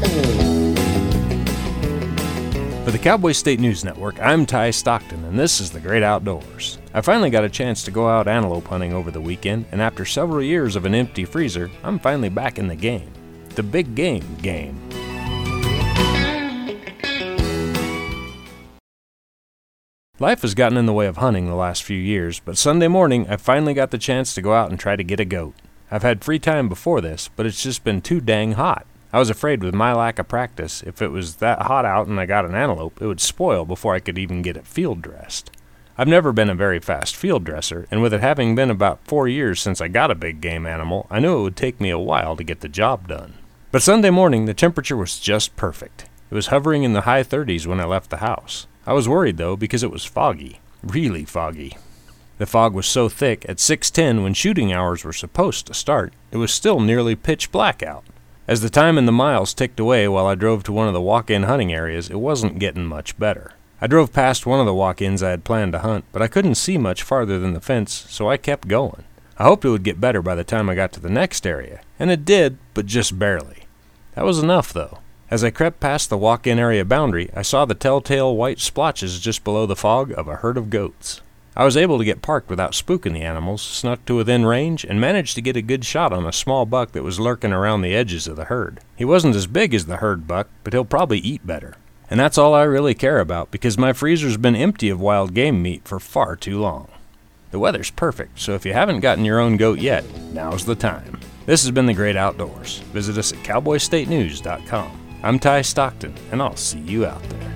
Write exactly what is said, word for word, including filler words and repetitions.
For the Cowboy State News Network, I'm Ty Stockton, and this is The Great Outdoors. I finally got a chance to go out antelope hunting over the weekend, and after several years of an empty freezer, I'm finally back in the game. The big game game. Life has gotten in the way of hunting the last few years, but Sunday morning I finally got the chance to go out and try to get a goat. I've had free time before this, but it's just been too dang hot. I was afraid with my lack of practice, if it was that hot out and I got an antelope, it would spoil before I could even get it field dressed. I've never been a very fast field dresser, and with it having been about four years since I got a big game animal, I knew it would take me a while to get the job done. But Sunday morning, the temperature was just perfect. It was hovering in the high thirties when I left the house. I was worried, though, because it was foggy. Really foggy. The fog was so thick, at six ten, when shooting hours were supposed to start, it was still nearly pitch black out. As the time and the miles ticked away while I drove to one of the walk-in hunting areas, it wasn't getting much better. I drove past one of the walk-ins I had planned to hunt, but I couldn't see much farther than the fence, so I kept going. I hoped it would get better by the time I got to the next area, and it did, but just barely. That was enough, though. As I crept past the walk-in area boundary, I saw the telltale white splotches just below the fog of a herd of goats. I was able to get parked without spooking the animals, snuck to within range, and managed to get a good shot on a small buck that was lurking around the edges of the herd. He wasn't as big as the herd buck, but he'll probably eat better. And that's all I really care about, because my freezer's been empty of wild game meat for far too long. The weather's perfect, so if you haven't gotten your own goat yet, now's the time. This has been The Great Outdoors. Visit us at cowboy state news dot com. I'm Ty Stockton, and I'll see you out there.